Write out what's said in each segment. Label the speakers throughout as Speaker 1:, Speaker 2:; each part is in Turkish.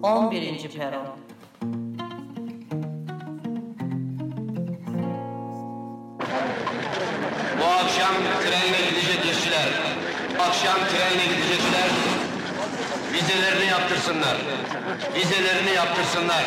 Speaker 1: 11. Peron.
Speaker 2: Bu akşam trenle gidecek işçiler, akşam trenle gidecekler, vizelerini yaptırsınlar, vizelerini yaptırsınlar.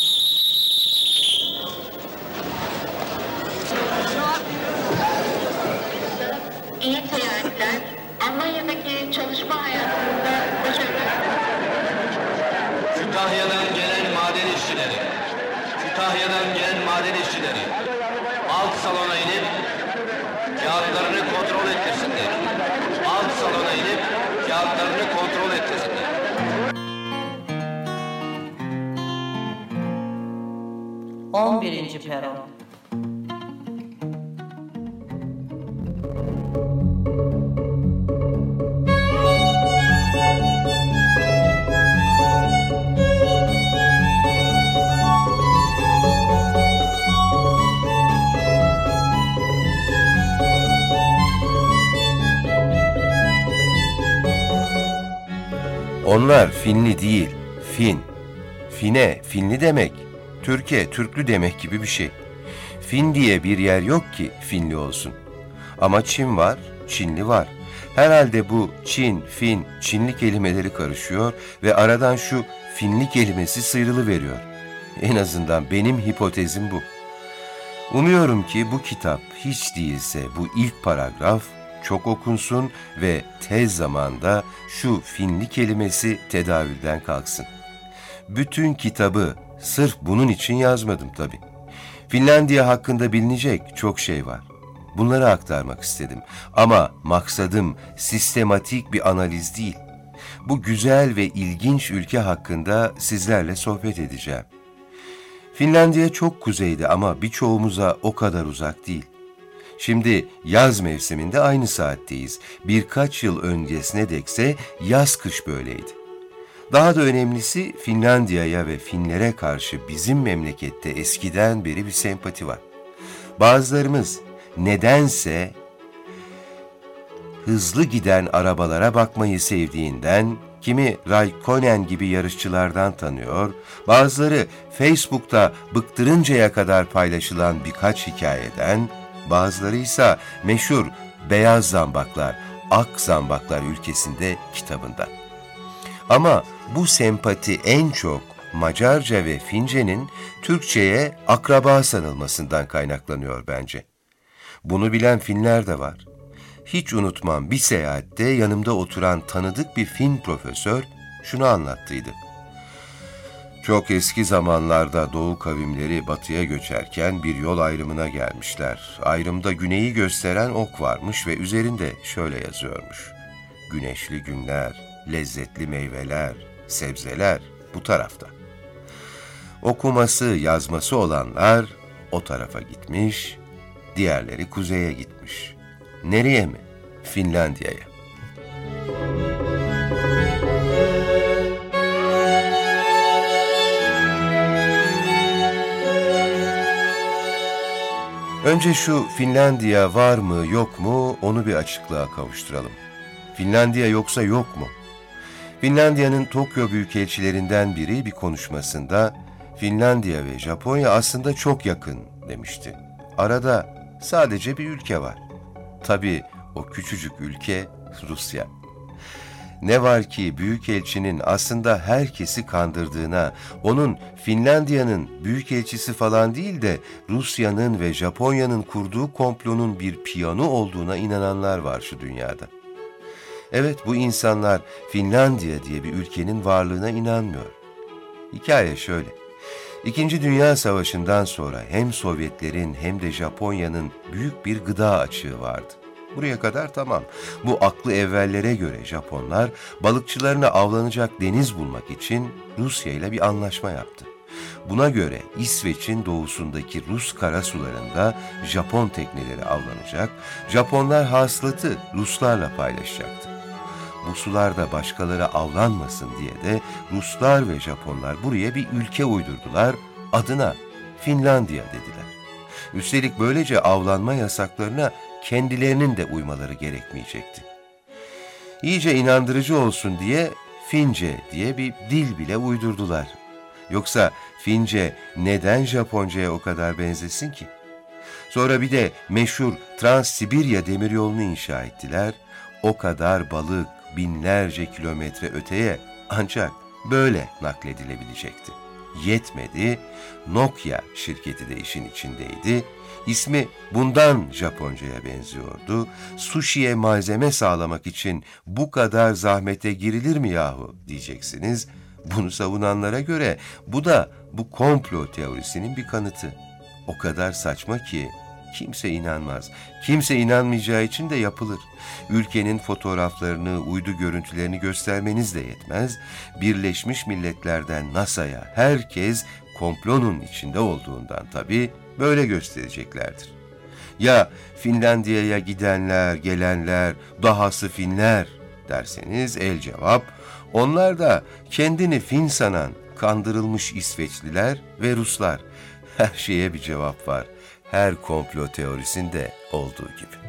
Speaker 3: İyi seyahatler. Almanya'daki çalışma hayatında başarılar.
Speaker 2: Kütahya'dan gelen maden işçileri, Kütahya'dan gelen maden işçileri alt salona inip kağıtlarını kontrol ettirsinler. Alt salona inip kağıtlarını kontrol ettirsinler.
Speaker 1: On birinci Peron.
Speaker 4: Onlar Finli değil, Fin. Fine, Finli demek, Türkiye, Türklü demek gibi bir şey. Fin diye bir yer yok ki Finli olsun. Ama Çin var, Çinli var. Herhalde bu Çin, Fin, Çinli kelimeleri karışıyor ve aradan şu Finli kelimesi sıyrılıveriyor. En azından benim hipotezim bu. Umuyorum ki bu kitap hiç değilse bu ilk paragraf çok okunsun ve tez zamanda şu Finli kelimesi tedavülden kalksın. Bütün kitabı sırf bunun için yazmadım tabii. Finlandiya hakkında bilinecek çok şey var. Bunları aktarmak istedim ama maksadım sistematik bir analiz değil. Bu güzel ve ilginç ülke hakkında sizlerle sohbet edeceğim. Finlandiya çok kuzeyde ama birçoğumuza o kadar uzak değil. Şimdi yaz mevsiminde aynı saatteyiz. Birkaç yıl öncesine dekse yaz-kış böyleydi. Daha da önemlisi Finlandiya'ya ve Finlere karşı bizim memlekette eskiden beri bir sempati var. Bazılarımız nedense hızlı giden arabalara bakmayı sevdiğinden, kimi Raikkonen gibi yarışçılardan tanıyor, bazıları Facebook'ta bıktırıncaya kadar paylaşılan birkaç hikayeden, bazıları ise meşhur Beyaz Zambaklar, Ak Zambaklar ülkesinde kitabında. Ama bu sempati en çok Macarca ve Fince'nin Türkçe'ye akraba sanılmasından kaynaklanıyor bence. Bunu bilen Finler de var. Hiç unutmam, bir seyahatte yanımda oturan tanıdık bir Fin profesör şunu anlattıydı. Çok eski zamanlarda Doğu kavimleri batıya göçerken bir yol ayrımına gelmişler. Ayrımda güneyi gösteren ok varmış ve üzerinde şöyle yazıyormuş. Güneşli günler, lezzetli meyveler, sebzeler bu tarafta. Okuması, yazması olanlar o tarafa gitmiş, diğerleri kuzeye gitmiş. Nereye mi? Finlandiya'ya. Önce şu Finlandiya var mı yok mu onu bir açıklığa kavuşturalım. Finlandiya yoksa yok mu? Finlandiya'nın Tokyo Büyükelçilerinden biri bir konuşmasında Finlandiya ve Japonya aslında çok yakın demişti. Arada sadece bir ülke var. Tabii o küçücük ülke Rusya. Ne var ki Büyükelçinin aslında herkesi kandırdığına, onun Finlandiya'nın büyükelçisi falan değil de Rusya'nın ve Japonya'nın kurduğu komplonun bir piyonu olduğuna inananlar var şu dünyada. Evet, bu insanlar Finlandiya diye bir ülkenin varlığına inanmıyor. Hikaye şöyle. İkinci Dünya Savaşı'ndan sonra hem Sovyetlerin hem de Japonya'nın büyük bir gıda açığı vardı. Buraya kadar tamam. Bu aklı evvellere göre Japonlar balıkçılarına avlanacak deniz bulmak için Rusya ile bir anlaşma yaptı. Buna göre İsveç'in doğusundaki Rus karasularında Japon tekneleri avlanacak, Japonlar hasılatı Ruslarla paylaşacaktı. Bu sularda başkaları avlanmasın diye de Ruslar ve Japonlar buraya bir ülke uydurdular, adına Finlandiya dediler. Üstelik böylece avlanma yasaklarına kendilerinin de uymaları gerekmeyecekti. İyice inandırıcı olsun diye Fince diye bir dil bile uydurdular. Yoksa Fince neden Japonca'ya o kadar benzesin ki? Sonra bir de meşhur Trans-Sibirya demiryolunu inşa ettiler. O kadar balık binlerce kilometre öteye ancak böyle nakledilebilecekti. Yetmedi, Nokia şirketi de işin içindeydi. İsmi bundan Japonca'ya benziyordu. Sushi'ye malzeme sağlamak için bu kadar zahmete girilir mi yahu diyeceksiniz. Bunu savunanlara göre bu komplo teorisinin bir kanıtı. O kadar saçma ki kimse inanmaz. Kimse inanmayacağı için de yapılır. Ülkenin fotoğraflarını, uydu görüntülerini göstermeniz de yetmez. Birleşmiş Milletler'den NASA'ya herkes komplonun içinde olduğundan tabii böyle göstereceklerdir. Ya Finlandiya'ya gidenler, gelenler, dahası Finler derseniz el cevap, onlar da kendini Fin sanan kandırılmış İsveçliler ve Ruslar. Her şeye bir cevap var. Her komplo teorisinde olduğu gibi.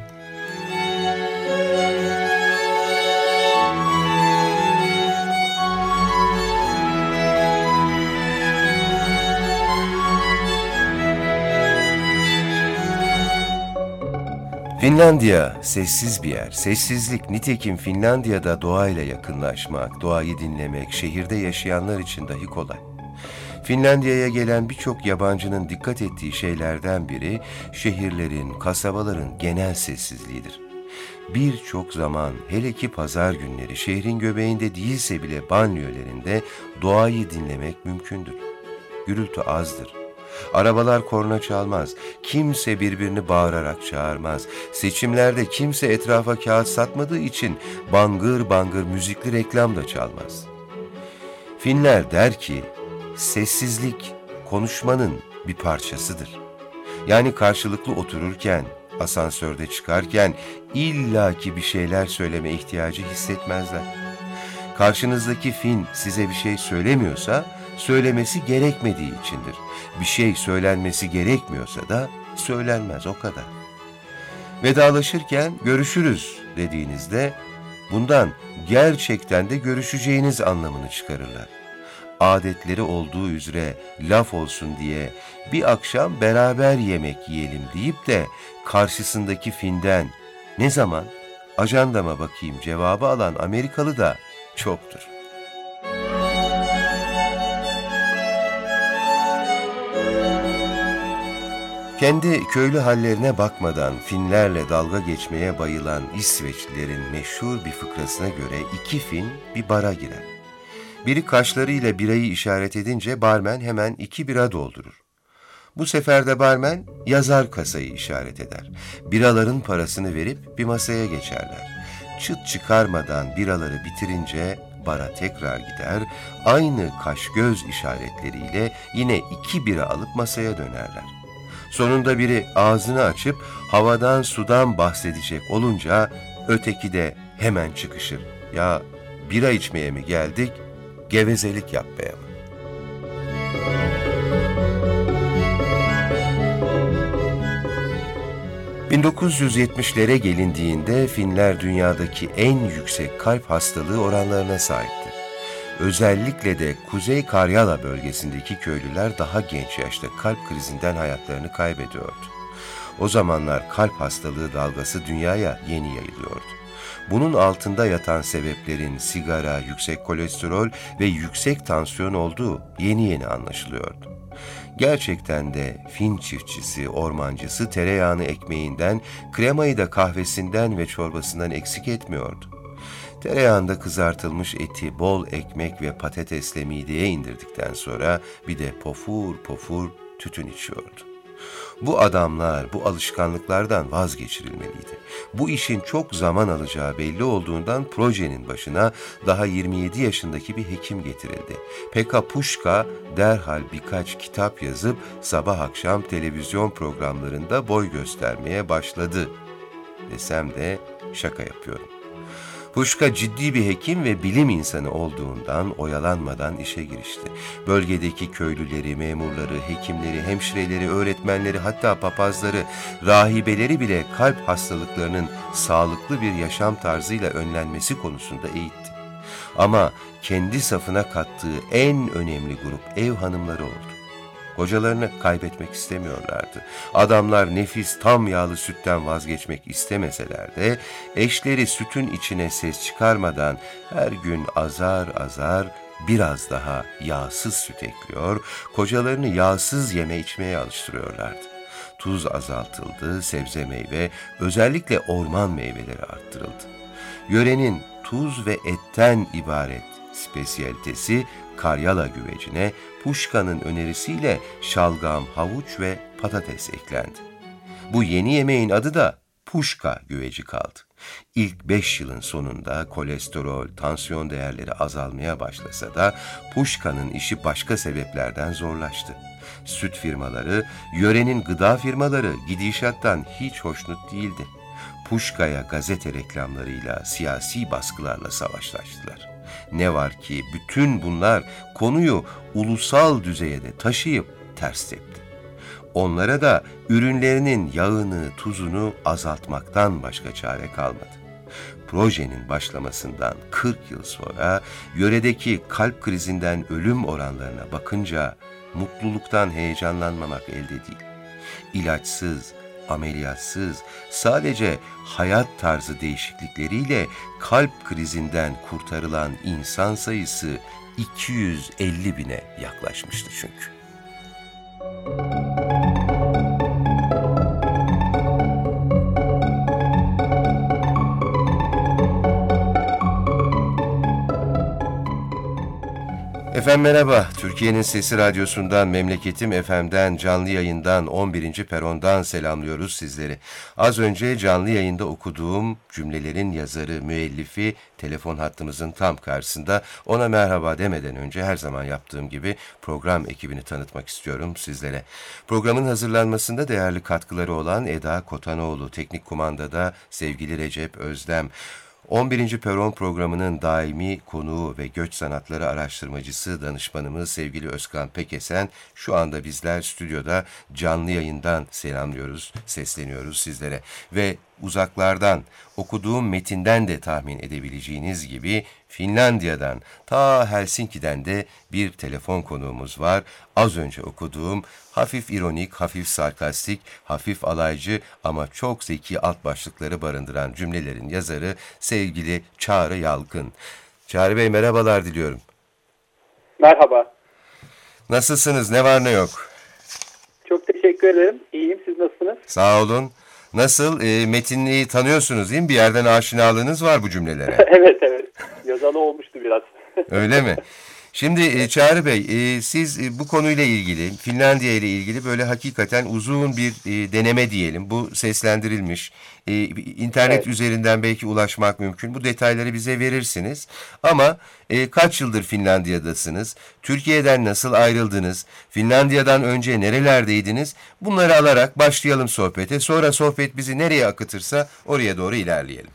Speaker 4: Finlandiya sessiz bir yer. Sessizlik nitekim Finlandiya'da doğayla yakınlaşmak, doğayı dinlemek, şehirde yaşayanlar için dahi kolay. Finlandiya'ya gelen birçok yabancının dikkat ettiği şeylerden biri şehirlerin, kasabaların genel sessizliğidir. Birçok zaman hele ki pazar günleri şehrin göbeğinde değilse bile banliyölerinde doğayı dinlemek mümkündür. Gürültü azdır. Arabalar korna çalmaz, kimse birbirini bağırarak çağırmaz. Seçimlerde kimse etrafa kağıt satmadığı için bangır bangır müzikli reklam da çalmaz. Finler der ki, sessizlik konuşmanın bir parçasıdır. Yani karşılıklı otururken, asansörde çıkarken illaki bir şeyler söyleme ihtiyacı hissetmezler. Karşınızdaki Fin size bir şey söylemiyorsa, söylemesi gerekmediği içindir. Bir şey söylenmesi gerekmiyorsa da söylenmez, o kadar. Vedalaşırken görüşürüz dediğinizde bundan gerçekten de görüşeceğiniz anlamını çıkarırlar. Adetleri olduğu üzere laf olsun diye bir akşam beraber yemek yiyelim deyip de karşısındaki Fin'den ne zaman ajandama bakayım cevabı alan Amerikalı da çoktur. Kendi köylü hallerine bakmadan Finlerle dalga geçmeye bayılan İsveçlilerin meşhur bir fıkrasına göre iki Fin bir bara girer. Biri kaşlarıyla birayı işaret edince barmen hemen 2 bira doldurur. Bu sefer de barmen yazar kasayı işaret eder. Biraların parasını verip bir masaya geçerler. Çıt çıkarmadan biraları bitirince bara tekrar gider, aynı kaş-göz işaretleriyle yine 2 bira alıp masaya dönerler. Sonunda biri ağzını açıp havadan sudan bahsedecek olunca öteki de hemen çıkışır. Ya bira içmeye mi geldik, gevezelik yapmaya mı? ...1970'lere gelindiğinde Finler dünyadaki en yüksek kalp hastalığı oranlarına sahipti. Özellikle de Kuzey Karyala bölgesindeki köylüler daha genç yaşta kalp krizinden hayatlarını kaybediyordu. O zamanlar kalp hastalığı dalgası dünyaya yeni yayılıyordu. Bunun altında yatan sebeplerin sigara, yüksek kolesterol ve yüksek tansiyon olduğu yeni anlaşılıyordu. Gerçekten de Fin çiftçisi, ormancısı tereyağını ekmeğinden, kremayı da kahvesinden ve çorbasından eksik etmiyordu. Tereyağında kızartılmış eti bol ekmek ve patatesle mideye indirdikten sonra bir de pofur pofur tütün içiyordu. Bu adamlar bu alışkanlıklardan vazgeçirilmeliydi. Bu işin çok zaman alacağı belli olduğundan projenin başına daha 27 yaşındaki bir hekim getirildi. Pekka Puška derhal birkaç kitap yazıp sabah akşam televizyon programlarında boy göstermeye başladı. Desem de şaka yapıyorum. Puška ciddi bir hekim ve bilim insanı olduğundan oyalanmadan işe girişti. Bölgedeki köylüleri, memurları, hekimleri, hemşireleri, öğretmenleri, hatta papazları, rahibeleri bile kalp hastalıklarının sağlıklı bir yaşam tarzıyla önlenmesi konusunda eğitti. Ama kendi safına kattığı en önemli grup ev hanımları oldu. Kocalarını kaybetmek istemiyorlardı. Adamlar nefis tam yağlı sütten vazgeçmek istemeseler de eşleri sütün içine ses çıkarmadan her gün azar azar biraz daha yağsız süt ekliyor, kocalarını yağsız yeme içmeye alıştırıyorlardı. Tuz azaltıldı, sebze meyve, özellikle orman meyveleri arttırıldı. Yörenin tuz ve etten ibaret spesiyalitesi karyala güvecine Puşka'nın önerisiyle şalgam, havuç ve patates eklendi. Bu yeni yemeğin adı da Puşka güveci kaldı. İlk 5 yılın sonunda kolesterol, tansiyon değerleri azalmaya başlasa da Puşka'nın işi başka sebeplerden zorlaştı. Süt firmaları, yörenin gıda firmaları gidişattan hiç hoşnut değildi. Puşka'ya gazete reklamlarıyla, siyasi baskılarla savaşlaştılar. Ne var ki bütün bunlar konuyu ulusal düzeye de taşıyıp ters tepti. Onlara da ürünlerinin yağını, tuzunu azaltmaktan başka çare kalmadı. Projenin başlamasından 40 yıl sonra yöredeki kalp krizinden ölüm oranlarına bakınca mutluluktan heyecanlanmamak elde değil. İlaçsız, ameliyatsız, sadece hayat tarzı değişiklikleriyle kalp krizinden kurtarılan insan sayısı 250 bine yaklaşmıştı çünkü. Efendim merhaba, Türkiye'nin Sesi Radyosu'ndan, Memleketim FM'den, canlı yayından, 11. perondan selamlıyoruz sizleri. Az önce canlı yayında okuduğum cümlelerin yazarı, müellifi telefon hattımızın tam karşısında. Ona merhaba demeden önce her zaman yaptığım gibi program ekibini tanıtmak istiyorum sizlere. Programın hazırlanmasında değerli katkıları olan Eda Kotanoğlu, teknik kumandada sevgili Recep Özdem, 11. Peron programının daimi konuğu ve göç sanatları araştırmacısı danışmanımız sevgili Özkan Pekesen şu anda bizler stüdyoda canlı yayından selamlıyoruz, sesleniyoruz sizlere. Ve uzaklardan okuduğum metinden de tahmin edebileceğiniz gibi Finlandiya'dan ta Helsinki'den de bir telefon konuğumuz var. Az önce okuduğum hafif ironik, hafif sarkastik, hafif alaycı ama çok zeki alt başlıkları barındıran cümlelerin yazarı sevgili Çağrı Yalkın. Çağrı Bey merhabalar diliyorum.
Speaker 5: Merhaba.
Speaker 4: Nasılsınız? Ne var ne yok?
Speaker 5: Çok teşekkür ederim. İyiyim. Siz nasılsınız?
Speaker 4: Sağ olun. Nasıl? Metinliği tanıyorsunuz değil mi? Bir yerden aşinalığınız var bu cümlelere.
Speaker 5: Evet. Yazalı olmuştu biraz.
Speaker 4: Öyle mi? Şimdi Çağrı Bey, siz bu konuyla ilgili, Finlandiya ile ilgili böyle hakikaten uzun bir deneme diyelim. Bu seslendirilmiş. İnternet üzerinden belki ulaşmak mümkün. Bu detayları bize verirsiniz. Ama kaç yıldır Finlandiya'dasınız? Türkiye'den nasıl ayrıldınız? Finlandiya'dan önce nerelerdeydiniz? Bunları alarak başlayalım sohbete. Sonra sohbet bizi nereye akıtırsa oraya doğru ilerleyelim.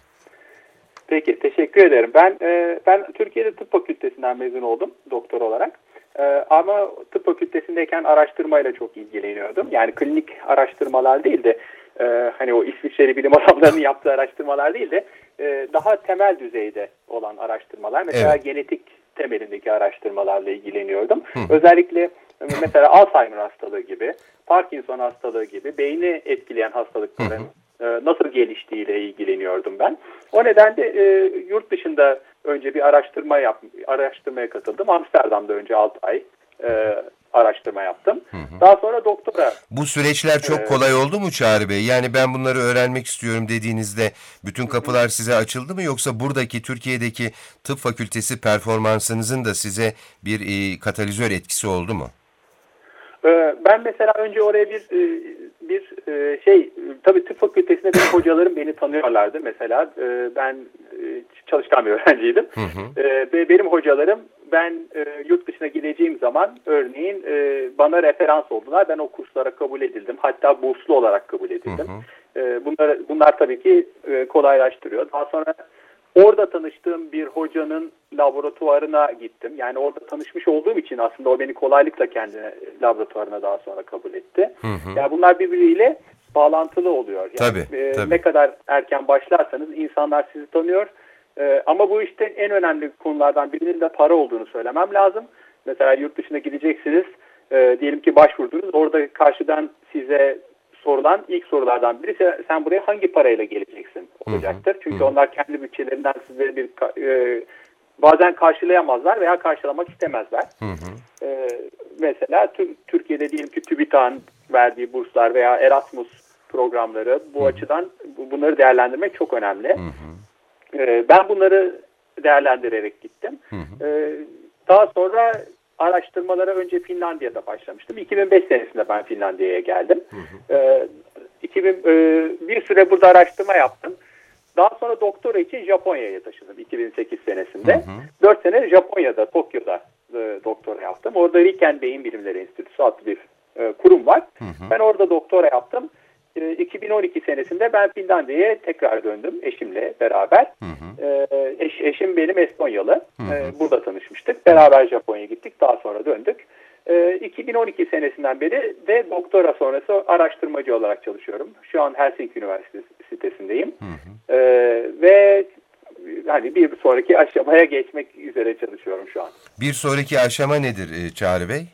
Speaker 5: Peki, teşekkür ederim. Ben Türkiye'de tıp fakültesinden mezun oldum doktor olarak. Ama tıp fakültesindeyken araştırmayla çok ilgileniyordum. Yani klinik araştırmalar değil de hani o İsviçreli bilim adamlarının yaptığı araştırmalar değil de daha temel düzeyde olan araştırmalar. Mesela genetik temelindeki araştırmalarla ilgileniyordum. Özellikle mesela Alzheimer hastalığı gibi, Parkinson hastalığı gibi beyni etkileyen hastalıkların nasıl geliştiğiyle ilgileniyordum ben. O nedenle yurt dışında önce bir araştırmaya katıldım. Amsterdam'da önce 6 ay araştırma yaptım. Daha sonra doktora.
Speaker 4: Bu süreçler çok kolay oldu mu Çağrı Bey? Yani ben bunları öğrenmek istiyorum dediğinizde bütün kapılar size açıldı mı? Yoksa buradaki Türkiye'deki tıp fakültesi performansınızın da size bir katalizör etkisi oldu mu?
Speaker 5: Ben mesela önce oraya tabii tıp fakültesinde benim hocalarım beni tanıyorlardı mesela. Ben çalışkan bir öğrenciydim. Benim hocalarım ben yurt dışına gideceğim zaman örneğin bana referans oldular. Ben o kurslara kabul edildim. Hatta burslu olarak kabul edildim. Bunlar tabii ki kolaylaştırıyor. Daha sonra orada tanıştığım bir hocanın laboratuvarına gittim. Yani orada tanışmış olduğum için aslında o beni kolaylıkla kendi laboratuvarına daha sonra kabul etti. Yani bunlar birbiriyle bağlantılı oluyor. Yani
Speaker 4: tabii.
Speaker 5: Ne kadar erken başlarsanız insanlar sizi tanıyor. Ama bu işte en önemli konulardan birinin de para olduğunu söylemem lazım. Mesela yurt dışına gideceksiniz. Diyelim ki başvurdunuz. Orada karşıdan size sorulan ilk sorulardan birisi sen buraya hangi parayla geleceksin olacaktır. Çünkü onlar kendi bütçelerinden size bazen karşılayamazlar veya karşılamak istemezler. Mesela Türkiye'de diyelim ki TÜBİTAK'ın verdiği burslar veya Erasmus programları bu açıdan bunları değerlendirmek çok önemli. Ben bunları değerlendirerek gittim. Daha sonra araştırmalara önce Finlandiya'da başlamıştım. 2005 senesinde ben Finlandiya'ya geldim. Bir süre burada araştırma yaptım. Daha sonra doktora için Japonya'ya taşındım 2008 senesinde. 4 sene Japonya'da, Tokyo'da doktora yaptım. Orada Riken Beyin Bilimleri Enstitüsü adlı bir kurum var. Ben orada doktora yaptım. 2012 senesinde ben Finlandiya'ya tekrar döndüm eşimle beraber. Eşim benim Estonyalı. Burada tanışmıştık. Beraber Japonya'ya gittik. Daha sonra döndük. 2012 senesinden beri de doktora sonrası araştırmacı olarak çalışıyorum. Şu an Helsinki Üniversitesi'ndeyim. Ve hani bir sonraki aşamaya geçmek üzere çalışıyorum şu an.
Speaker 4: Bir sonraki aşama nedir Çağrı Bey?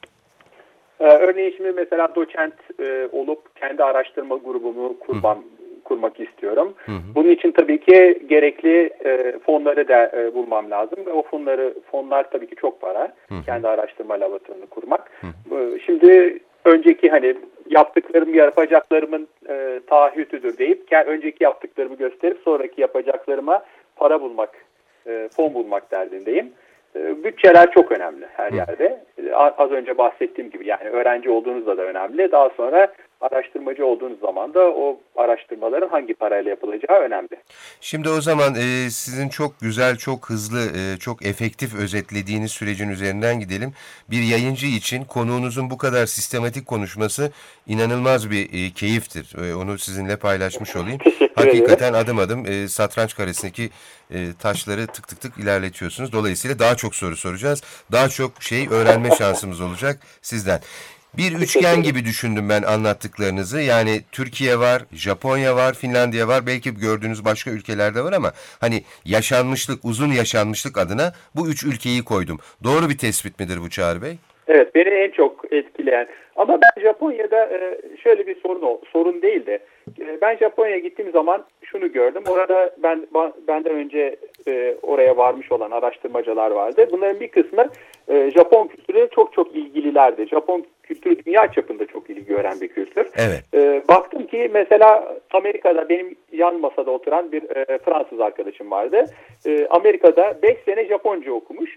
Speaker 5: Örneğin şimdi mesela doçent olup kendi araştırma grubumu kurmak istiyorum. Bunun için tabii ki gerekli fonları da bulmam lazım. O fonlar tabii ki çok para. Kendi araştırma laboratuvarını kurmak. Şimdi önceki hani yapacaklarımın taahhütüdür deyip önceki yaptıklarımı gösterip sonraki yapacaklarıma para bulmak, fon bulmak derdindeyim. Bütçeler çok önemli her yerde. Az önce bahsettiğim gibi yani öğrenci olduğunuzda da önemli. Daha sonra araştırmacı olduğunuz zaman da o araştırmaların hangi parayla yapılacağı önemli.
Speaker 4: Şimdi o zaman sizin çok güzel, çok hızlı, çok efektif özetlediğiniz sürecin üzerinden gidelim. Bir yayıncı için konuğunuzun bu kadar sistematik konuşması inanılmaz bir keyiftir. Onu sizinle paylaşmış olayım. Hakikaten adım adım satranç karesindeki taşları tık tık tık ilerletiyorsunuz. Dolayısıyla daha çok soru soracağız. Daha çok şey öğrenme şansımız olacak sizden. Bir üçgen gibi düşündüm ben anlattıklarınızı. Yani Türkiye var, Japonya var, Finlandiya var. Belki gördüğünüz başka ülkelerde var ama hani yaşanmışlık, uzun yaşanmışlık adına bu 3 ülkeyi koydum. Doğru bir tespit midir bu Çağrı Bey? Evet,
Speaker 5: beni en çok etkileyen. Ama ben Japonya'da şöyle bir sorun değil de ben Japonya'ya gittiğim zaman şunu gördüm. Orada benden önce oraya varmış olan araştırmacılar vardı. Bunların bir kısmı Japon kültürüne çok ilgililerdi. Japon kültürü dünya çapında çok ilgi gören bir kültür.
Speaker 4: Evet.
Speaker 5: Baktım ki mesela Amerika'da benim yan masada oturan bir Fransız arkadaşım vardı. Amerika'da 5 sene Japonca okumuş.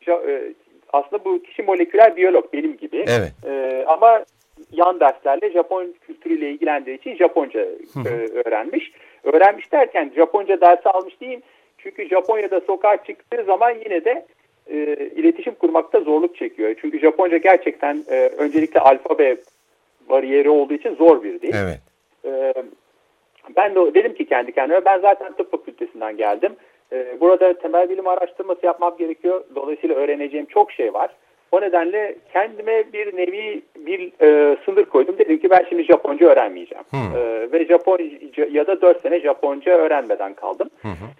Speaker 5: Aslında bu kişi moleküler biyolog benim gibi.
Speaker 4: Evet.
Speaker 5: Ama yan derslerle Japon kültürüyle ilgilendiği için Japonca öğrenmiş. Öğrenmiş derken Japonca dersi almış değil. Çünkü Japonya'da sokağa çıktığı zaman yine de iletişim kurmakta zorluk çekiyor. Çünkü Japonca gerçekten öncelikle alfabe bariyeri olduğu için zor bir dil.
Speaker 4: Evet.
Speaker 5: Ben de dedim ki kendi kendime ben zaten tıp fakültesinden geldim. Burada temel bilim araştırması yapmam gerekiyor. Dolayısıyla öğreneceğim çok şey var. O nedenle kendime bir nevi sınır koydum. Dedim ki ben şimdi Japonca öğrenmeyeceğim. Ve Japonya'da 4 sene Japonca öğrenmeden kaldım.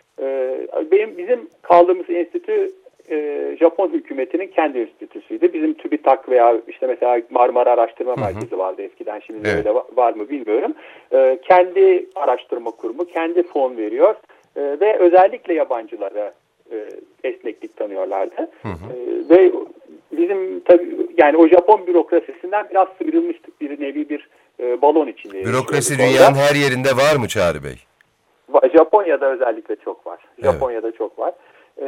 Speaker 5: Bizim kaldığımız enstitü Japon hükümetinin kendi enstitüsüydü. Bizim TÜBİTAK veya işte mesela Marmara Araştırma Merkezi vardı eskiden. Şimdi öyle var mı bilmiyorum. Kendi araştırma kurumu, kendi fon veriyor. Ve özellikle yabancılara esneklik tanıyorlardı. Ve bizim tabii yani o Japon bürokrasisinden biraz sıyrılmıştık. Bir nevi bir balon içinde.
Speaker 4: Bürokrasi dünyanın her yerinde var mı Çağrı Bey?
Speaker 5: Japonya'da özellikle çok var. Japonya'da çok var.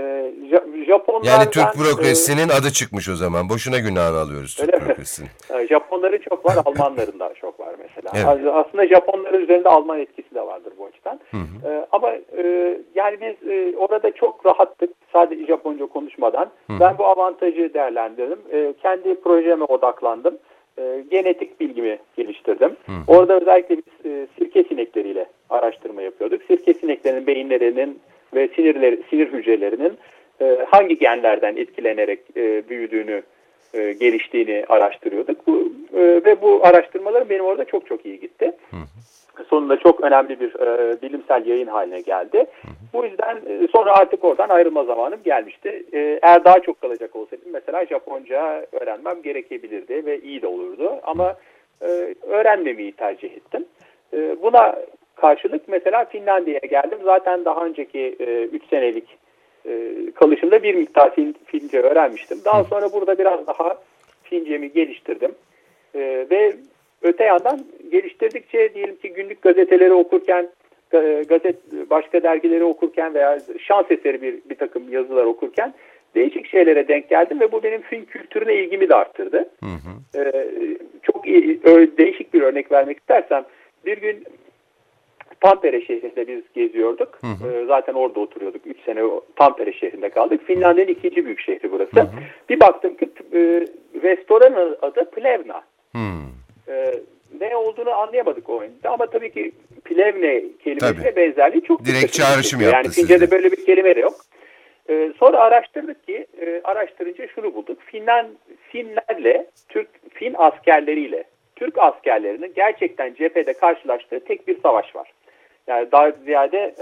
Speaker 4: Yani Türk bürokrasisinin adı çıkmış o zaman. Boşuna günahını alıyoruz Türk bürokrasisinin.
Speaker 5: Japonların çok var, Almanların da çok var mesela.
Speaker 4: Evet.
Speaker 5: Aslında Japonların üzerinde Alman etkisi de vardır bu açıdan. Ama yani biz orada çok rahattık sadece Japonca konuşmadan. Ben bu avantajı değerlendirdim. Kendi projeme odaklandım. Genetik bilgimi geliştirdim. Orada özellikle biz sirke sinekleriyle araştırma yapıyorduk. Sirke sineklerinin beyinlerinin ve sinir hücrelerinin hangi genlerden etkilenerek büyüdüğünü geliştiğini araştırıyorduk. Ve bu araştırmalarım benim orada çok çok iyi gitti. Sonunda çok önemli bir bilimsel yayın haline geldi. Bu yüzden sonra artık oradan ayrılma zamanım gelmişti. Eğer daha çok kalacak olsaydım mesela Japonca öğrenmem gerekebilirdi ve iyi de olurdu. Ama öğrenmemeyi tercih ettim. Buna karşılık mesela Finlandiya'ya geldim. Zaten daha önceki 3 senelik kalışımda bir miktar Fince öğrenmiştim. Daha sonra burada biraz daha Fincemi geliştirdim. Ve öte yandan geliştirdikçe diyelim ki günlük gazeteleri okurken, başka dergileri okurken veya şans eseri bir takım yazılar okurken değişik şeylere denk geldim ve bu benim Fin kültürüne ilgimi de arttırdı. Çok değişik bir örnek vermek istersem bir gün Tampere şehrinde biz geziyorduk. Zaten orada oturuyorduk. 3 sene Tampere şehrinde kaldık. Finlandiya'nın ikinci büyük şehri burası. Bir baktım ki restoranın adı Plevna. Ne olduğunu anlayamadık o oyunda ama tabii ki Plevne kelimesiyle benzerliği çok
Speaker 4: direkt çağrışım yaptı.
Speaker 5: Yani Fince'de böyle bir kelime de yok. Sonra araştırdık ki araştırınca şunu bulduk. Finlerle Fin askerleriyle Türk askerlerinin gerçekten cephede karşılaştığı tek bir savaş var. Yani daha ziyade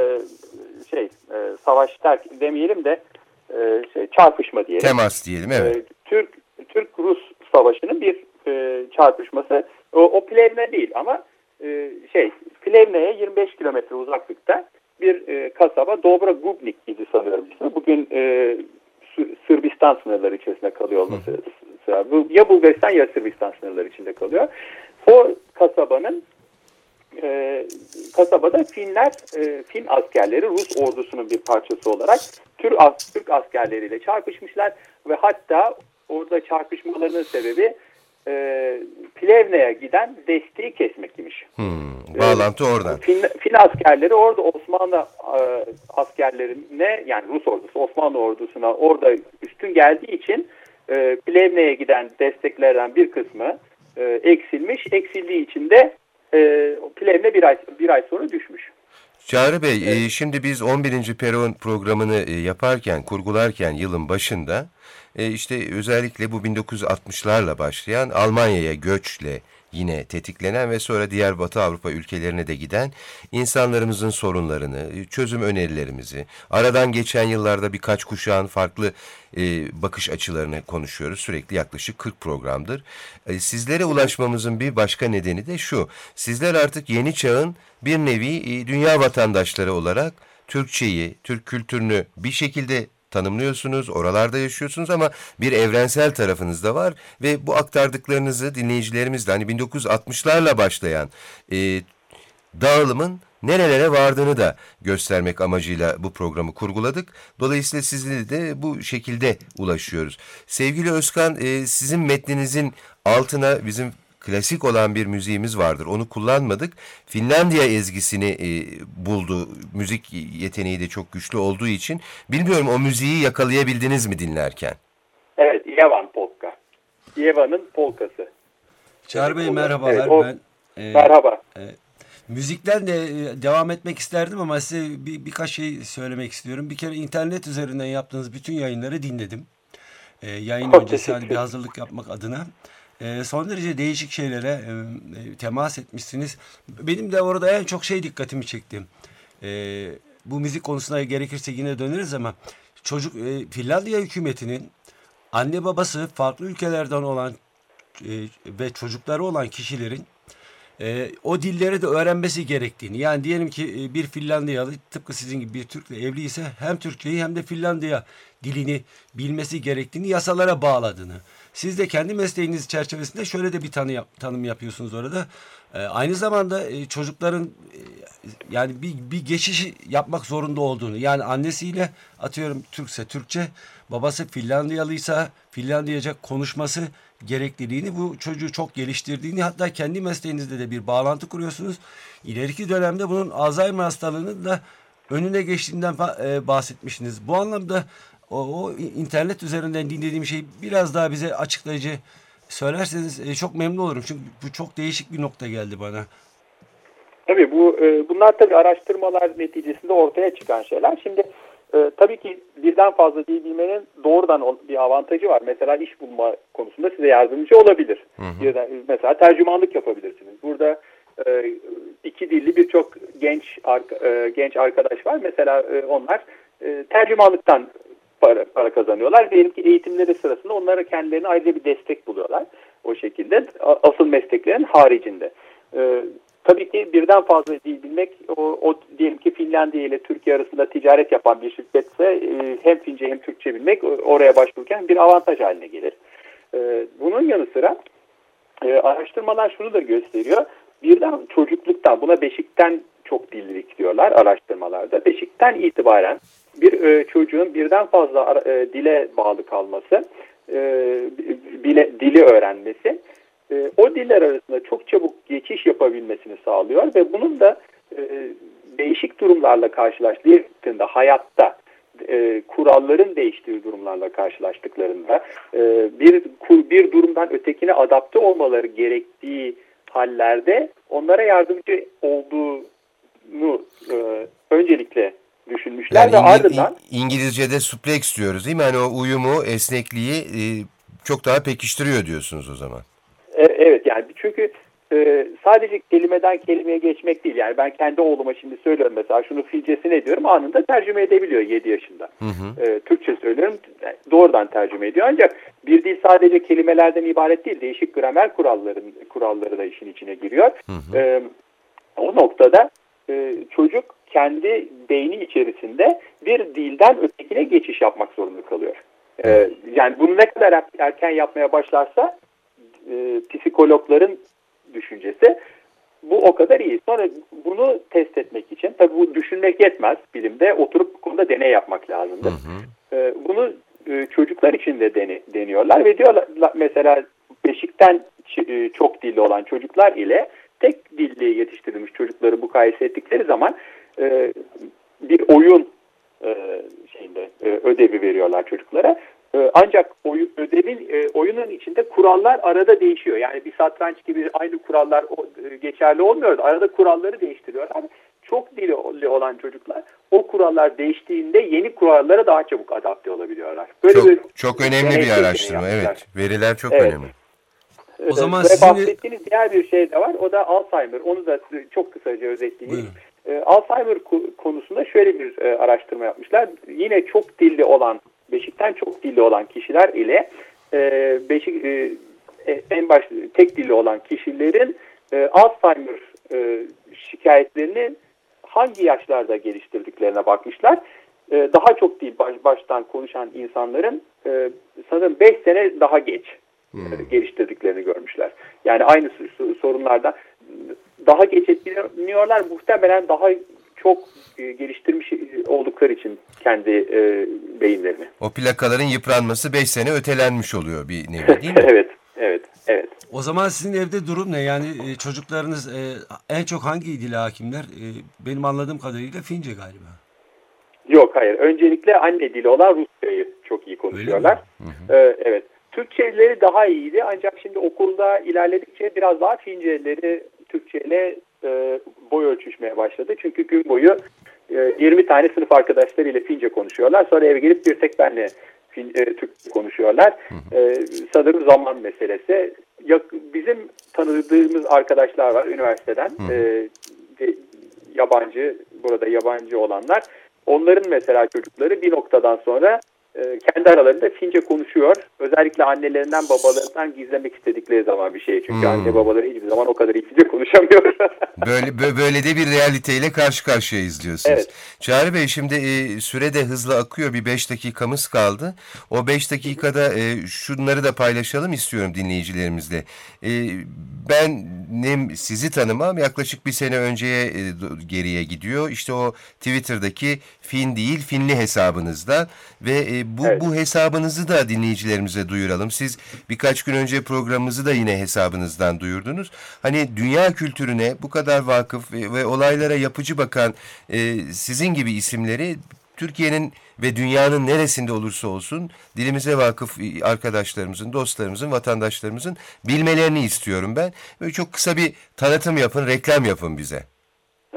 Speaker 5: savaş demeyelim de çarpışma diyelim.
Speaker 4: Temas diyelim, evet.
Speaker 5: Türk-Rus savaşının bir çarpışması. O Plevne değil ama Plevne'ye 25 kilometre uzaklıkta bir kasaba Dobra Gubnik idi sanıyorum. Bugün Sırbistan sınırları içerisinde kalıyor olması. Ya Bulgaristan ya Sırbistan sınırları içinde kalıyor. O kasabada Fin askerleri Rus ordusunun bir parçası olarak Türk askerleriyle çarpışmışlar ve hatta orada çarpışmalarının sebebi Plevne'ye giden desteği kesmek imiş.
Speaker 4: Bağlantı oradan.
Speaker 5: Fin askerleri orada Osmanlı askerlerine, yani Rus ordusu Osmanlı ordusuna orada üstün geldiği için Plevne'ye giden desteklerden bir kısmı eksilmiş. Eksildiği için de Plevne bir ay sonra düşmüş.
Speaker 4: Çağrı Bey, şimdi biz 11. Peron programını yaparken, kurgularken yılın başında işte özellikle bu 1960'larla başlayan Almanya'ya göçle yine tetiklenen ve sonra diğer Batı Avrupa ülkelerine de giden insanlarımızın sorunlarını, çözüm önerilerimizi, aradan geçen yıllarda birkaç kuşağın farklı bakış açılarını konuşuyoruz. Sürekli yaklaşık 40 programdır. Sizlere ulaşmamızın bir başka nedeni de şu: sizler artık yeni çağın bir nevi dünya vatandaşları olarak Türkçeyi, Türk kültürünü bir şekilde tanımlıyorsunuz, oralarda yaşıyorsunuz ama bir evrensel tarafınız da var ve bu aktardıklarınızı dinleyicilerimizle, hani 1960'larla başlayan dağılımın nerelere vardığını da göstermek amacıyla bu programı kurguladık. Dolayısıyla sizlere de bu şekilde ulaşıyoruz. Sevgili Özkan, sizin metninizin altına bizim klasik olan bir müziğimiz vardır. Onu kullanmadık. Finlandiya ezgisini buldu. Müzik yeteneği de çok güçlü olduğu için. Bilmiyorum, o müziği yakalayabildiniz mi dinlerken?
Speaker 5: Evet, Yevan polka. Yevan'ın polkası.
Speaker 6: Çağrı Bey merhabalar.
Speaker 5: Merhaba.
Speaker 6: Müzikten de devam etmek isterdim ama size birkaç şey söylemek istiyorum. Bir kere internet üzerinden yaptığınız bütün yayınları dinledim. Yayın öncesi bir hazırlık yapmak adına. Son derece değişik şeylere temas etmişsiniz. Benim de orada en çok dikkatimi çekti. Bu müzik konusuna gerekirse yine döneriz ama Finlandiya hükümetinin anne babası farklı ülkelerden olan ve çocukları olan kişilerin o dilleri de öğrenmesi gerektiğini, yani diyelim ki bir Finlandiyalı tıpkı sizin gibi bir Türk'le evliyse hem Türkçeyi hem de Finlandiya dilini bilmesi gerektiğini yasalara bağladığını. Siz de kendi mesleğiniz çerçevesinde şöyle de bir tanım yapıyorsunuz orada. Aynı zamanda çocukların yani bir geçiş yapmak zorunda olduğunu, yani annesiyle atıyorum Türkse Türkçe, babası Finlandiyalıysa Finlandiyaca konuşması gerekliliğini, bu çocuğu çok geliştirdiğini, hatta kendi mesleğinizde de bir bağlantı kuruyorsunuz. İleriki dönemde bunun Alzheimer hastalığının da önüne geçtiğinden bahsetmişsiniz. Bu anlamda o internet üzerinden dinlediğim şeyi biraz daha bize açıklayıcı söylerseniz çok memnun olurum. Çünkü bu çok değişik bir nokta geldi bana.
Speaker 5: Tabii bunlar tabii araştırmalar neticesinde ortaya çıkan şeyler. Şimdi Tabii ki birden fazla dil bilmenin doğrudan bir avantajı var. Mesela iş bulma konusunda size yardımcı olabilir. Mesela tercümanlık yapabilirsiniz. Burada iki dilli birçok genç arkadaş var. Mesela onlar tercümanlıktan para kazanıyorlar. Diyelim ki eğitimleri sırasında onlara kendilerine ayrıca bir destek buluyorlar. O şekilde asıl mesleklerin haricinde. Tabii ki birden fazla dil bilmek, o diyelim ki Finlandiya ile Türkiye arasında ticaret yapan bir şirketse hem Fince hem Türkçe bilmek oraya başvururken bir avantaj haline gelir. Bunun yanı sıra araştırmalar şunu da gösteriyor. Birden çocukluktan, buna beşikten çok dillilik diyorlar araştırmalarda. Beşikten itibaren bir çocuğun birden fazla dile bağlı kalması, dili öğrenmesi, o diller arasında çok çabuk geçiş yapabilmesini sağlıyor ve bunun da değişik durumlarla karşılaştığında hayatta kuralların değiştiği durumlarla karşılaştıklarında bir durumdan ötekine adapte olmaları gerektiği hallerde onlara yardımcı olduğunu öncelikle düşünmüşler
Speaker 4: yani
Speaker 5: ve ardından
Speaker 4: İngilizce'de suplex diyoruz değil mi? Hani o uyumu, esnekliği çok daha pekiştiriyor diyorsunuz o zaman.
Speaker 5: Evet, yani çünkü sadece kelimeden kelimeye geçmek değil. Yani ben kendi oğluma şimdi söylüyorum mesela şunu Fincesine diyorum, anında tercüme edebiliyor 7 yaşında. Türkçe söylüyorum, doğrudan tercüme ediyor. Ancak bir dil sadece kelimelerden ibaret değil. Değişik gramer kuralları da işin içine giriyor. O noktada çocuk kendi beyni içerisinde bir dilden ötekine geçiş yapmak zorunda kalıyor. Yani bunu ne kadar erken yapmaya başlarsa psikologların düşüncesi bu o kadar iyi. Sonra bunu test etmek için, tabii bu düşünmek yetmez bilimde, oturup bu konuda deney yapmak lazımdır. Bunu çocuklar için de deniyorlar ve diyorlar mesela beşikten çok dilli olan çocuklar ile tek dilli yetiştirilmiş çocukları mukayese ettikleri zaman bir oyun ödevi veriyorlar çocuklara. Ancak oyunun içinde kurallar arada değişiyor. Yani bir satranç gibi aynı kurallar geçerli olmuyor. Arada kuralları değiştiriyorlar. Çok dili olan çocuklar o kurallar değiştiğinde yeni kurallara daha çabuk adapte olabiliyorlar. Böyle
Speaker 4: çok önemli bir araştırma. Evet. Veriler çok önemli.
Speaker 6: O zaman
Speaker 5: ve bahsettiğiniz diğer bir şey de var. O da Alzheimer. Onu da çok kısaca özetleyeyim. Alzheimer konusunda şöyle bir araştırma yapmışlar. Yine çok dilli olan, beşikten çok dilli olan kişiler ile en başta tek dilli olan kişilerin Alzheimer şikayetlerini hangi yaşlarda geliştirdiklerine bakmışlar. Daha çok dil baştan konuşan insanların sanırım 5 sene daha geç geliştirdiklerini görmüşler. Yani aynı sorunlardan daha geç etkileniyorlar. Muhtemelen daha çok geliştirmiş oldukları için kendi beyinlerini.
Speaker 4: O plakaların yıpranması 5 sene ötelenmiş oluyor bir nevi değil mi?
Speaker 5: Evet.
Speaker 6: O zaman sizin evde durum ne? Yani çocuklarınız en çok hangi dile hakimler? Benim anladığım kadarıyla Fince galiba.
Speaker 5: Yok, hayır. Öncelikle anne dili olan Rusçayı çok iyi konuşuyorlar. Evet. Türkçeleri daha iyiydi ancak şimdi okulda ilerledikçe biraz daha Finceleri Türkçeyle boy ölçüşmeye başladı. Çünkü gün boyu 20 tane sınıf arkadaşlarıyla Fince konuşuyorlar. Sonra eve gelip bir tek benle Türkçe konuşuyorlar. Sanırım zaman meselesi. Bizim tanıdığımız arkadaşlar var üniversiteden. Burada yabancı olanlar. Onların mesela çocukları bir noktadan sonra kendi aralarında Fince konuşuyor. Özellikle annelerinden, babalarından gizlemek istedikleri zaman bir şey. Çünkü anne babaları hiçbir zaman o kadar iyi Fince konuşamıyor.
Speaker 4: Böyle de bir realiteyle karşı karşıyayız diyorsunuz.
Speaker 5: Evet.
Speaker 4: Çağrı Bey, şimdi süre de hızla akıyor. Bir 5 dakikamız kaldı. O 5 dakikada şunları da paylaşalım istiyorum dinleyicilerimizle. Benim sizi tanımam yaklaşık bir sene önceye geriye gidiyor. İşte o Twitter'daki Fin değil Finli hesabınızda ve bu hesabınızı da dinleyicilerimize duyuralım. Siz birkaç gün önce programımızı da yine hesabınızdan duyurdunuz. Hani dünya kültürüne bu kadar vakıf ve olaylara yapıcı bakan sizin gibi isimleri Türkiye'nin ve dünyanın neresinde olursa olsun dilimize vakıf arkadaşlarımızın, dostlarımızın, vatandaşlarımızın bilmelerini istiyorum ben. Böyle çok kısa bir tanıtım yapın, reklam yapın bize.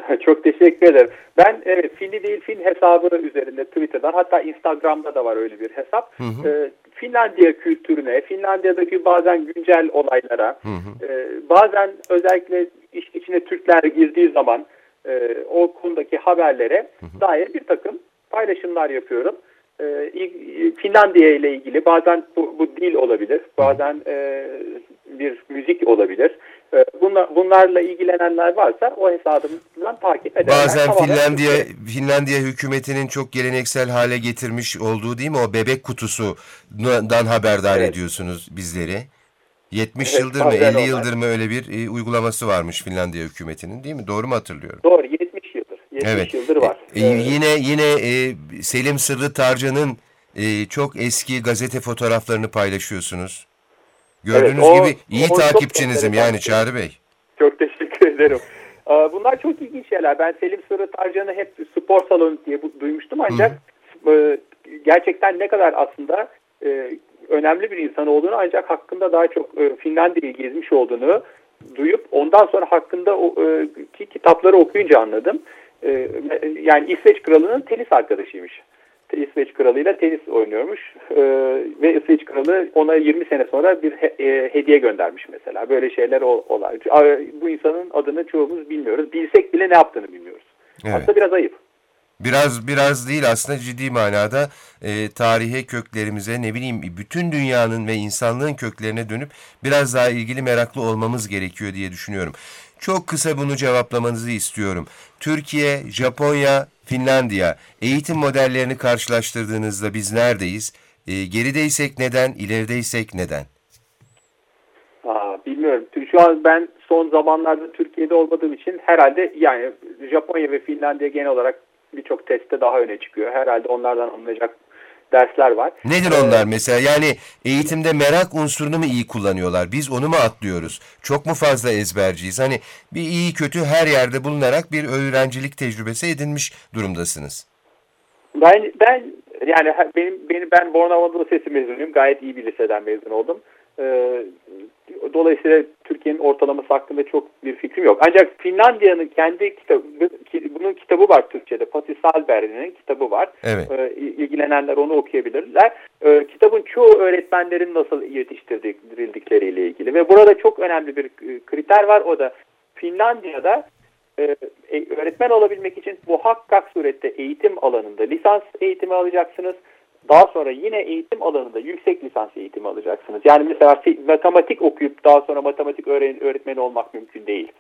Speaker 5: Çok teşekkür ederim. Ben Finli değil Fin hesabı üzerinde Twitter'dan, hatta Instagram'da da var öyle bir hesap. Finlandiya kültürüne, Finlandiya'daki bazen güncel olaylara, bazen özellikle iş içine Türkler girdiği zaman o konudaki haberlere dair bir takım paylaşımlar yapıyorum. Finlandiya ile ilgili bazen bu dil olabilir, bazen bir müzik olabilir. Bunlarla ilgilenenler varsa o hesabımdan takip ederler.
Speaker 4: Bazen Finlandiya hükümetinin çok geleneksel hale getirmiş olduğu, değil mi, o bebek kutusundan haberdar ediyorsunuz bizleri. 70 yıldır mı 50 yıldır mı öyle bir uygulaması varmış Finlandiya hükümetinin, değil mi? Doğru mu hatırlıyorum?
Speaker 5: Doğru, 70 yıldır. 70 yıldır var.
Speaker 4: Yine Selim Sırrı Tarcan'ın çok eski gazete fotoğraflarını paylaşıyorsunuz. Gördüğünüz gibi iyi takipçinizim yani Çağrı Bey.
Speaker 5: Çok teşekkür ederim. Bunlar çok ilginç şeyler. Ben Selim Sırrı Tarcan'ı hep spor salonu diye duymuştum, ancak gerçekten ne kadar aslında önemli bir insan olduğunu, ancak hakkında daha çok Finlandiya'yı gezmiş olduğunu duyup ondan sonra hakkında ki kitapları okuyunca anladım. Yani İsveç Kralı'nın tenis arkadaşıymış. İsveç Kralı'yla tenis oynuyormuş ve İsveç Kralı ona 20 sene sonra bir hediye göndermiş mesela. Böyle şeyler olay. Bu insanın adını çoğumuz bilmiyoruz. Bilsek bile ne yaptığını bilmiyoruz. Evet. Aslında biraz ayıp.
Speaker 4: Biraz değil, aslında ciddi manada tarihe, köklerimize, ne bileyim bütün dünyanın ve insanlığın köklerine dönüp biraz daha ilgili, meraklı olmamız gerekiyor diye düşünüyorum. Çok kısa bunu cevaplamanızı istiyorum. Türkiye, Japonya, Finlandiya eğitim modellerini karşılaştırdığınızda biz neredeyiz? Gerideysek neden, ilerideysek neden?
Speaker 5: Bilmiyorum. Şu an ben son zamanlarda Türkiye'de olmadığım için herhalde yani Japonya ve Finlandiya genel olarak birçok testte daha öne çıkıyor. Herhalde onlardan alınacak dersler var.
Speaker 4: Nedir onlar mesela? Yani eğitimde merak unsurunu mu iyi kullanıyorlar? Biz onu mu atlıyoruz? Çok mu fazla ezberciyiz? Hani bir iyi kötü her yerde bulunarak bir öğrencilik tecrübesi edinmiş durumdasınız.
Speaker 5: Ben yani ben Bornova Anadolu Lisesi mezunuyum. Gayet iyi bir liseden mezun oldum. Dolayısıyla Türkiye'nin ortalaması hakkında çok bir fikrim yok. Ancak Finlandiya'nın kendi kitabı, bunun kitabı var Türkçe'de. Pasi Salberg'in kitabı var.
Speaker 4: Evet.
Speaker 5: İlgilenenler onu okuyabilirler. Kitabın çoğu öğretmenlerin nasıl yetiştirildikleriyle ilgili. Ve burada çok önemli bir kriter var. O da Finlandiya'da öğretmen olabilmek için muhakkak surette eğitim alanında lisans eğitimi alacaksınız. Daha sonra yine eğitim alanında yüksek lisans eğitimi alacaksınız. Yani mesela matematik okuyup daha sonra matematik öğretmeni olmak mümkün değil.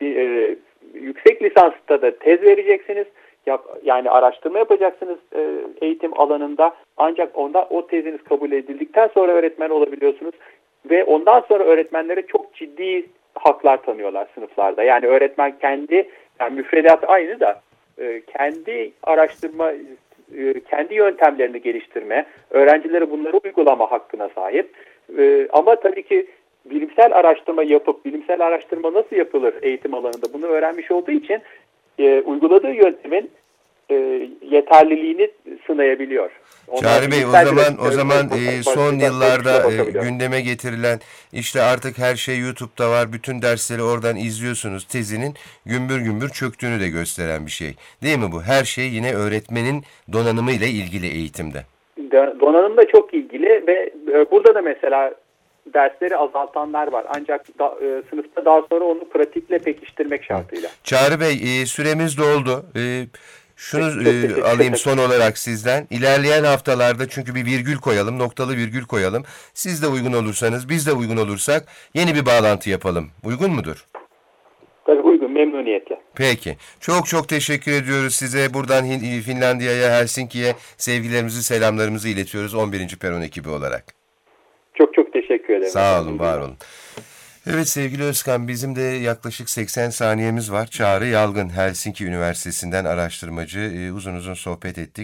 Speaker 5: Yüksek lisansta da tez vereceksiniz. Yani araştırma yapacaksınız eğitim alanında. Ancak o teziniz kabul edildikten sonra öğretmen olabiliyorsunuz. Ve ondan sonra öğretmenlere çok ciddi haklar tanıyorlar sınıflarda. Yani öğretmen yani müfredat aynı da kendi araştırma, kendi yöntemlerini geliştirme, öğrencilere bunları uygulama hakkına sahip. Ama tabii ki bilimsel araştırma yapıp, bilimsel araştırma nasıl yapılır eğitim alanında bunu öğrenmiş olduğu için uyguladığı yöntemin yeterliliğini sınayabiliyor.
Speaker 4: Çağrı Bey, o zaman son yıllarda gündeme getirilen, işte artık her şey YouTube'da var, bütün dersleri oradan izliyorsunuz tezinin gümbür gümbür çöktüğünü de gösteren bir şey. Değil mi bu? Her şey yine öğretmenin donanımıyla ilgili eğitimde.
Speaker 5: Donanımla çok ilgili ve burada da mesela dersleri azaltanlar var. Ancak sınıfta daha sonra onu pratikle pekiştirmek şartıyla.
Speaker 4: Çağrı Bey, süremiz doldu. Şunu alayım son olarak sizden. İlerleyen haftalarda, çünkü bir virgül koyalım, noktalı virgül koyalım. Siz de uygun olursanız, biz de uygun olursak yeni bir bağlantı yapalım. Uygun mudur?
Speaker 5: Tabii uygun, memnuniyetle.
Speaker 4: Peki. Çok teşekkür ediyoruz size. Buradan Finlandiya'ya, Helsinki'ye sevgilerimizi, selamlarımızı iletiyoruz 11. Peron ekibi olarak.
Speaker 5: Çok teşekkür ederim.
Speaker 4: Sağ olun, var olun. Evet sevgili Özkan, bizim de yaklaşık 80 saniyemiz var. Çağrı Yalgın, Helsinki Üniversitesi'nden araştırmacı, uzun uzun sohbet ettik.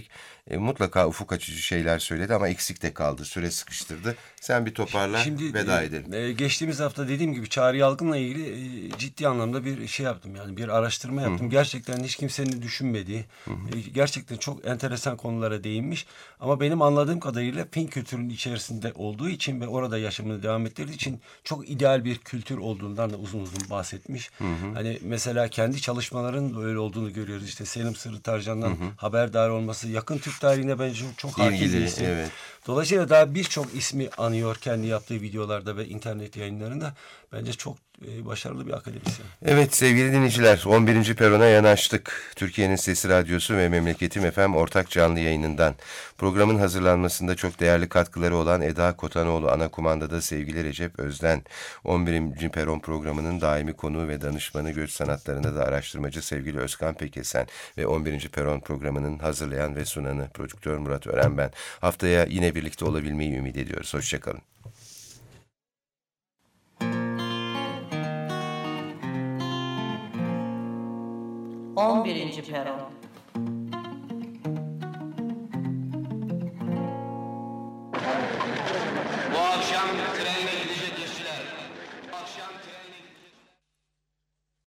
Speaker 4: Mutlaka ufuk açıcı şeyler söyledi ama eksik de kaldı. Süre sıkıştırdı. Sen bir toparla, veda edelim.
Speaker 6: Geçtiğimiz hafta dediğim gibi Çağrı Yalgın'la ilgili ciddi anlamda bir şey yaptım. Yani bir araştırma yaptım. Gerçekten hiç kimsenin düşünmediği, gerçekten çok enteresan konulara değinmiş. Ama benim anladığım kadarıyla Fink kültürünün içerisinde olduğu için ve orada yaşamını devam ettirdiği için çok ideal bir kültür olduğundan da uzun uzun bahsetmiş. Hani mesela kendi çalışmaların böyle olduğunu görüyoruz. İşte Selim Sırrı Tarcan'dan haberdar olması yakın Türk tarihine bence çok hakim bir isim.
Speaker 4: Evet.
Speaker 6: Dolayısıyla daha birçok ismi anıyor kendi yaptığı videolarda ve internet yayınlarında. Bence çok başarılı bir akademisyen.
Speaker 4: Evet sevgili dinleyiciler, 11. perona yanaştık. Türkiye'nin Sesi Radyosu ve Memleketim FM ortak canlı yayınından. Programın hazırlanmasında çok değerli katkıları olan Eda Kotanoğlu, ana kumandada sevgili Recep Özden. 11. peron programının daimi konuğu ve danışmanı, göç sanatlarında da araştırmacı sevgili Özkan Pekesen ve 11. peron programının hazırlayan ve sunanı prodüktör Murat Ören ben. Haftaya yine birlikte olabilmeyi ümit ediyoruz. Hoşçakalın.
Speaker 1: On birinci peron.
Speaker 2: Bu akşam